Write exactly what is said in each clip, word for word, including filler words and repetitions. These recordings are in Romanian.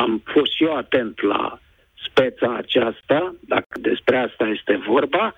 am fost și eu atent la speța aceasta, dacă despre asta este vorba,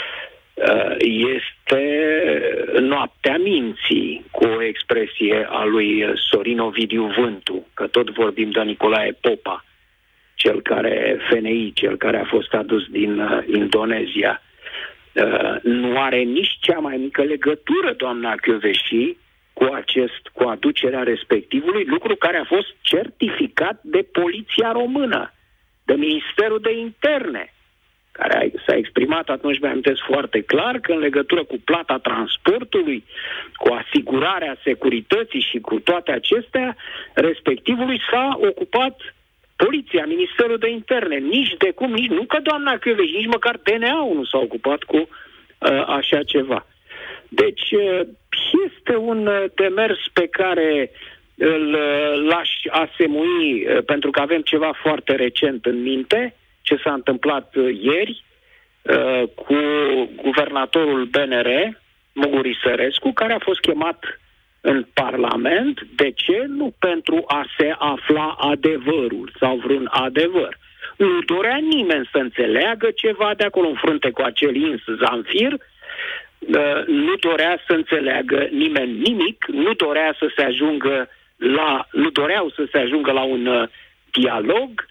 este noaptea minții, cu o expresie a lui Sorin Ovidiu Vântu, că tot vorbim de Nicolae Popa, cel care, F N I, cel care a fost adus din uh, Indonezia. Uh, nu are nici cea mai mică legătură, doamna Kövesi, cu acest, cu aducerea respectivului, lucru care a fost certificat de Poliția Română, de Ministerul de Interne, care s-a exprimat atunci, mi-am amintesc foarte clar, că în legătură cu plata transportului, cu asigurarea securității și cu toate acestea, respectivului s-a ocupat Poliția, Ministerul de Interne. Nici de cum, nici nu că doamna Kövesi, nici măcar D N A-ul nu s-a ocupat cu uh, așa ceva. Deci uh, este un uh, demers pe care îl uh, l-aș asemui, uh, pentru că avem ceva foarte recent în minte, ce s-a întâmplat uh, ieri uh, cu guvernatorul B N R, Muguri Sărescu, care a fost chemat în Parlament. De ce? Nu pentru a se afla adevărul sau vreun adevăr. Nu dorea nimeni să înțeleagă ceva de acolo în frunte cu acel ins Zamfir, uh, nu dorea să înțeleagă nimeni nimic, nu dorea să se ajungă la, nu doreau să se ajungă la un uh, dialog,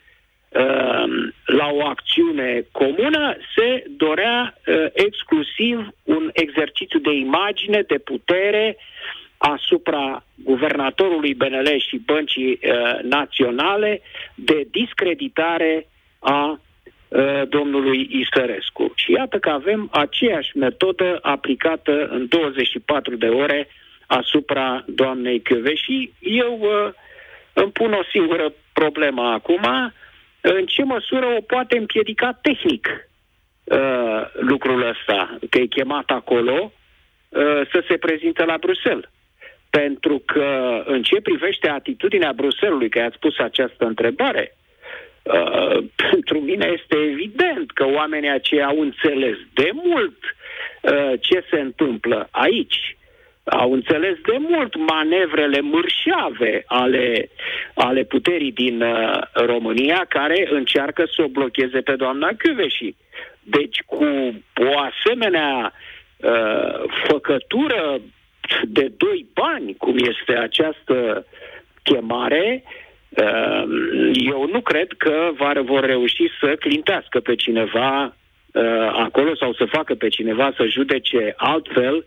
la o acțiune comună, se dorea uh, exclusiv un exercițiu de imagine, de putere asupra guvernatorului B N L și Băncii uh, Naționale, de discreditare a uh, domnului Isărescu. Și iată că avem aceeași metodă aplicată în douăzeci și patru de ore asupra doamnei Kövesi. Eu uh, îmi pun o singură problemă acum: în ce măsură o poate împiedica tehnic uh, lucrul ăsta, că e chemat acolo uh, să se prezinte la Bruxelles. Pentru că în ce privește atitudinea Bruxellesului, că i-ați pus această întrebare, uh, pentru mine este evident că oamenii aceia au înțeles de mult uh, ce se întâmplă aici. Au înțeles de mult manevrele mărșave ale, ale puterii din uh, România, care încearcă să o blocheze pe doamna Kövesi. Deci cu o asemenea uh, făcătură de doi bani, cum este această chemare, uh, eu nu cred că vor reuși să clintească pe cineva uh, acolo sau să facă pe cineva să judece altfel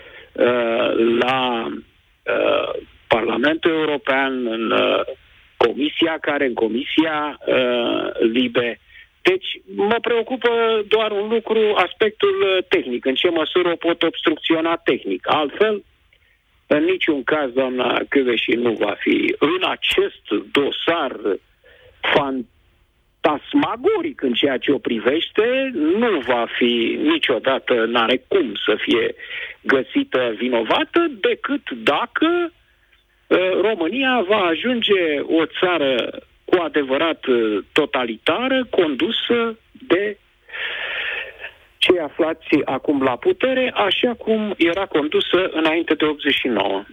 la uh, Parlamentul European, în uh, comisia care, în comisia uh, Libe. Deci mă preocupă doar un lucru, aspectul tehnic, în ce măsură o pot obstrucționa tehnic. Altfel, în niciun caz, doamna Kövesi nu va fi în acest dosar fantastic, tasmagoric în ceea ce o privește, nu va fi niciodată, n-are cum să fie găsită vinovată, decât dacă uh, România va ajunge o țară cu adevărat totalitară, condusă de cei aflați acum la putere, așa cum era condusă înainte de optzeci și nouă.